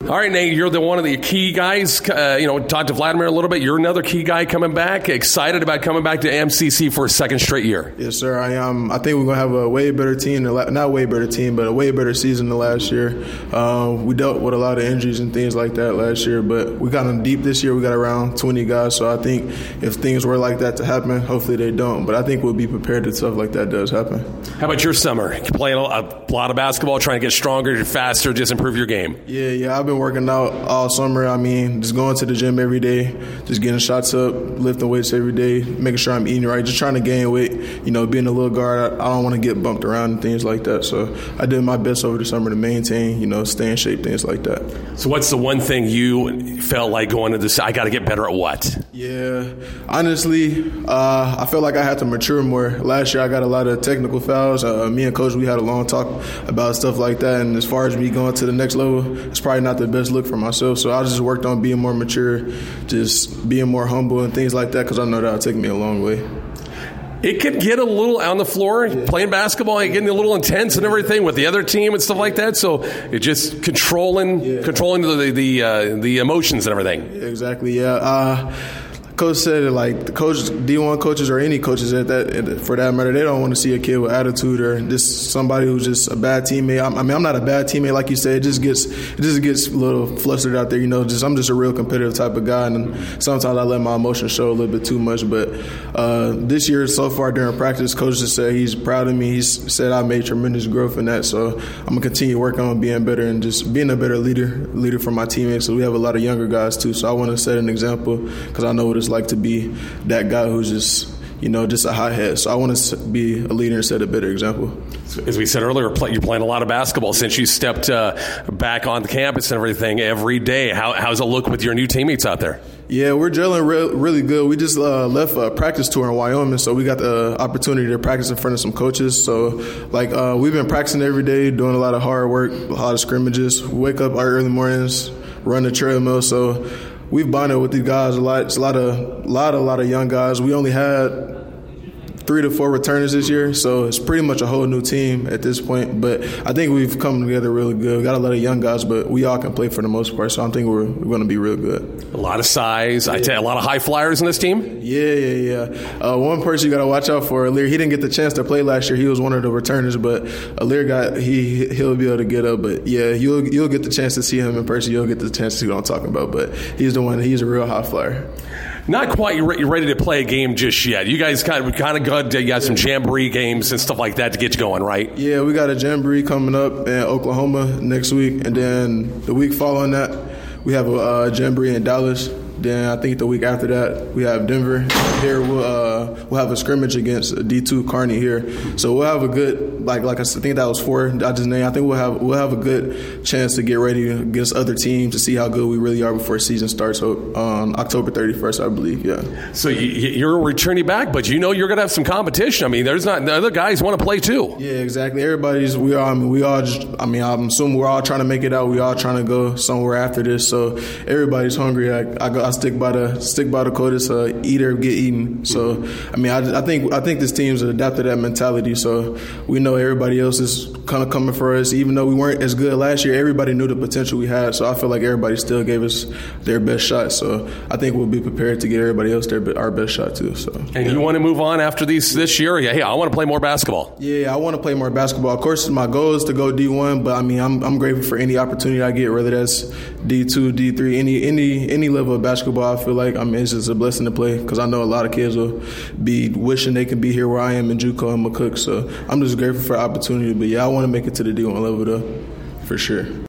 All right, Nate, you're one of the key guys. Talk to Vladimir a little bit. You're another key guy coming back. Excited about coming back to MCC for a second straight year. Yes, sir. I am. I think we're going to have a way better team. Not way better team, but a way better season than last year. We dealt with a lot of injuries and things like that last year, but we got them deep this year. We got around 20 guys, so I think if things were like that to happen, hopefully they don't. But I think we'll be prepared if stuff like that does happen. How about your summer? You playing a lot of basketball, trying to get stronger, faster, just improve your game. Yeah. I've been working out all summer. I mean, just going to the gym every day, just getting shots up, lifting weights every day, making sure I'm eating right, just trying to gain weight. Being a little guard, I don't want to get bumped around and things like that. So I did my best over the summer to maintain, stay in shape, things like that. So what's the one thing you felt like going into this? I got to get better at what? Yeah, honestly, I felt like I had to mature more. Last year I got a lot of technical fouls. Me and Coach, we had a long talk about stuff like that. And as far as me going to the next level, it's probably not the best look for myself. So I just worked on being more mature, just being more humble and things like that, because I know that'll take me a long way. It could get a little on the floor, playing basketball, getting a little intense and everything with the other team and stuff like that. So it just controlling the emotions and everything. Yeah, exactly. Yeah. Coach said it, like the coach, D1 coaches or any coaches for that matter, they don't want to see a kid with attitude or just somebody who's just a bad teammate. I'm not a bad teammate, like you said. It just gets a little flustered out there. I'm just a real competitive type of guy, and sometimes I let my emotions show a little bit too much. But this year so far during practice, Coach just said he's proud of me. He's said I made tremendous growth in that. So I'm gonna continue working on being better and just being a better leader for my teammates. So we have a lot of younger guys too. So I want to set an example because I know what it's like to be that guy who's just a hothead. So I want to be a leader and set a better example. As we said earlier, you're playing a lot of basketball since you stepped back on the campus and everything every day. How's it look with your new teammates out there? Yeah, we're gelling really good. We just left a practice tour in Wyoming, so we got the opportunity to practice in front of some coaches. So, we've been practicing every day, doing a lot of hard work, a lot of scrimmages. We wake up early mornings, run the treadmill. So we've bonded with these guys a lot. It's a lot of young guys. We only had 3 to 4 returners this year, so it's pretty much a whole new team at this point. But I think we've come together really good. We got a lot of young guys, but we all can play for the most part, so I think we're going to be real good. A lot of size. Yeah. I tell you, a lot of high flyers in this team? Yeah. One person you got to watch out for, Alir. He didn't get the chance to play last year. He was one of the returners, but Alir he'll be able to get up. But, yeah, you'll get the chance to see him in person. You'll get the chance to see what I'm talking about. But he's a real high flyer. Not quite ready to play a game just yet. You guys kind of good. You got some jamboree games and stuff like that to get you going, right? Yeah, we got a jamboree coming up in Oklahoma next week, and then the week following that, we have a jamboree in Dallas. Then I think the week after that, we have Denver. Here we'll have a scrimmage against D2 Kearney here. So we'll have a good, like I think that was 4 I just named. I think we'll have a good chance to get ready against other teams to see how good we really are before the season starts on October 31st, I believe. Yeah. So you're returning back, but you're going to have some competition. I mean, the other guys want to play too. Yeah, exactly. I'm assuming we're all trying to make it out. We all trying to go somewhere after this. So everybody's hungry. I stick by the quotas, eat or get eaten. So I think this team's adapted that mentality. So we know everybody else is kind of coming for us. Even though we weren't as good last year, everybody knew the potential we had. So I feel like everybody still gave us their best shot. So I think we'll be prepared to get everybody else our best shot too. So you want to move on after this year? Yeah, hey, I want to play more basketball. Yeah, I want to play more basketball. Of course, my goal is to go D1, but I'm grateful for any opportunity I get, whether that's D2, D3, any level of basketball. I feel like it's just a blessing to play because I know a lot of kids will be wishing they could be here where I am in JUCO and McCook. So I'm just grateful for the opportunity. But yeah, I want to make it to the D1 level though, for sure.